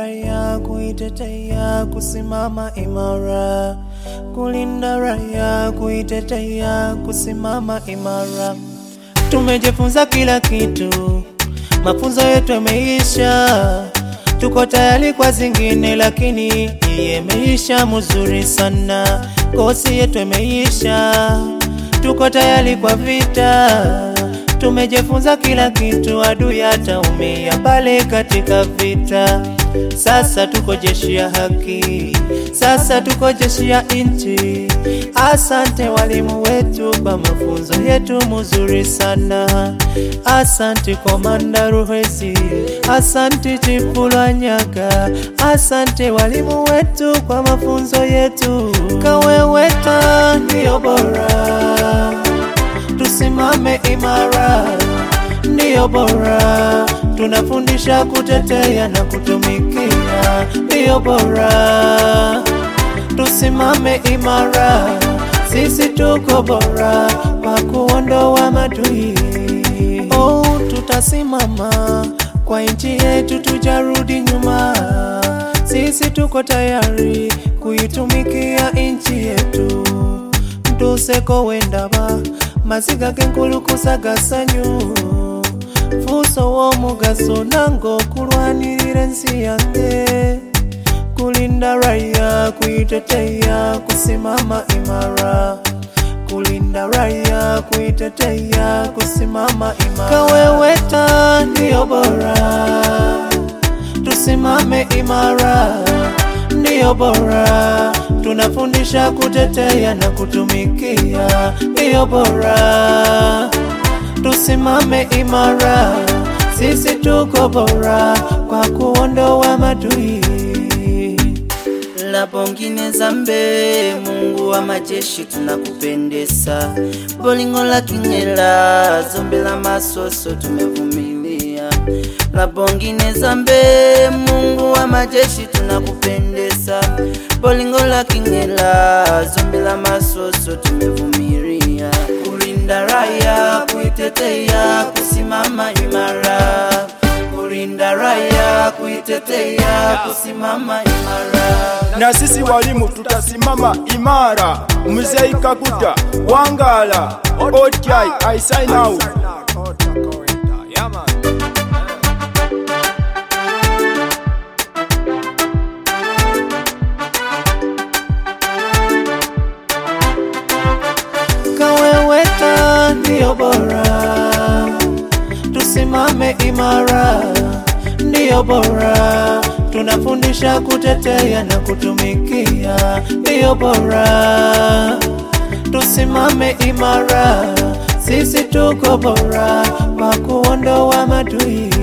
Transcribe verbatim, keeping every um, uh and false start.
raia, kuitetea, kusimama imara. Kulinda raia, kuitetea, kusimama imara. Tumejifunza kila kitu, mafunzo yetu yameisha. Tuko tayari kwa zingine, lakini imeisha mzuri sana. Kosi yetu imeisha, tuko tayari kwa vita. Tumejifunza kila kitu, adui ataumia pale katika vita. Sasa tuko jeshi ya haki, sasa tuko jeshi ya inchi. Asante walimu wetu kwa mafunzo yetu mzuri sana. Asante Komanda Ruhezi, asante Chifu Lwanyaga, asante walimu wetu kwa mafunzo yetu. Kaweweta ndio bora, tusimame imara, ndio bora. Tunafundisha kutetea na kutumikia, ndio bora. Tusimame imara, sisi tuko bora kwa kuondoa madui. Oh, tutasimama kwa nchi yetu, tujarudi nyuma. Sisi tuko tayari kuitumikia nchi yetu. Tuseko wendaba maziga kenkulu kusagasanyu. Fuso wo mugaso nango kulwanirira nsi yange. Kulinda raia, kuitetea, kusimama imara. Kulinda raia, kuitetea, kusimama imara. Kaweweta ndio bora, tusimame imara, ndio bora. Tunafundisha kutetea na kutumikia, ndio bora. Tusimame imara, sisi tuko bora kwa kuondoa madui. La bongine zambe, Mungu wa majeshi tunakupendesa. Bolingo la kingela, zombe la masoso tumevumilia. La bongine zambe, Mungu wa majeshi tunakupendesa. Bolingo la kingela, zombe la masoso tumevumilia. Kulinda raia, kuitetea, kusimama imara. Kulinda raia, kuitetea, kusimama imara. Na sisi walimu tutasimama imara. Mzee Kaguta Wangala O T I I sign out. Kaweweta ndio bora, tusimame imara, ndio bora. Tunafundisha kutetea na kutumikia, ndio bora. Tusimame imara, sisi tuko bora kwa kuondoa madui.